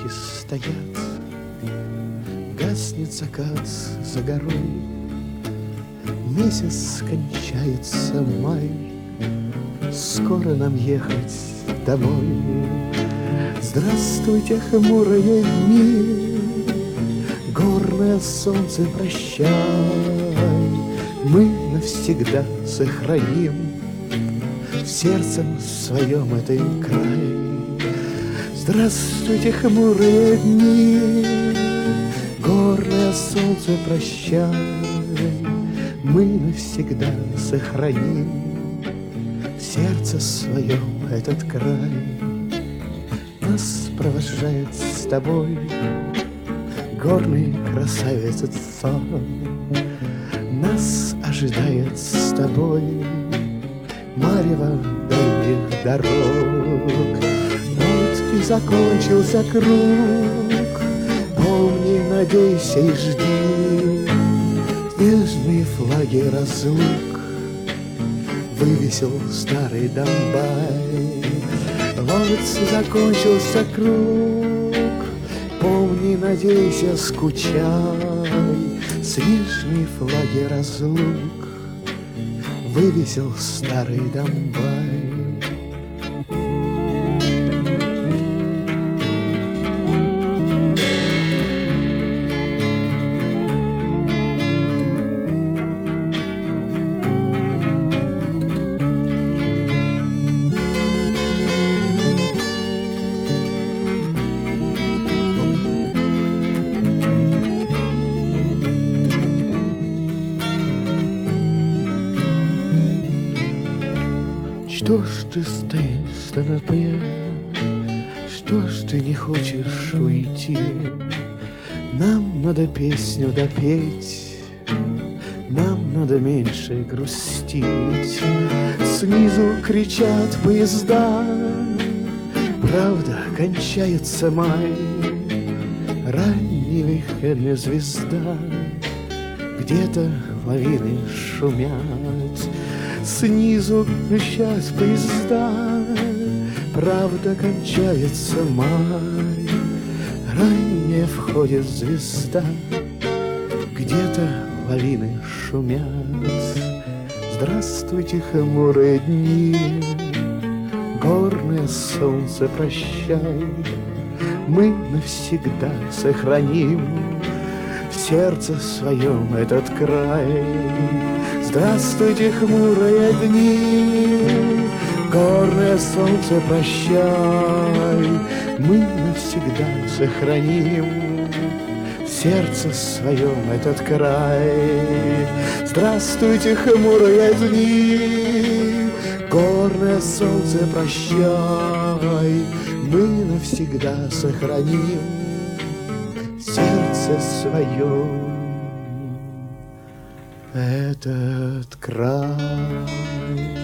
птички стоят, гаснет закат за горой, месяц кончается май, скоро нам ехать домой. Здравствуйте, хмурые дни, горное солнце, прощай, мы навсегда сохраним в сердце своем этой край. Здравствуйте, хмурые дни, горное солнце, прощай, мы навсегда сохраним в сердце своем этот край. Нас провожает с тобой горный красавец сон, нас ожидает с тобой марево дальних дорог. Вот и закончился круг, помни, надейся и жди, снежные флаги разлук вывесил старый Донбай. Вот закончился круг, помни, надейся, скучай, снежные флаги разлук вывесил старый Донбай. Что ж ты стоишь на тропе, что ж ты не хочешь уйти? Нам надо песню допеть, нам надо меньше грустить. Снизу кричат поезда, правда, кончается май. Ранняя вихрная звезда, где-то лавины шумят. Снизу кричат поезда, правда, кончается май. Ранее входит звезда, где-то лавины шумят. Здравствуйте, хмурые дни, горное солнце, прощай, мы навсегда сохраним в сердце своем этот край. Здравствуйте, хмурые дни, горное солнце, прощай, мы навсегда сохраним в сердце своем этот край. Здравствуйте, хмурые дни, горное солнце, прощай, мы навсегда сохраним в сердце своем этот край.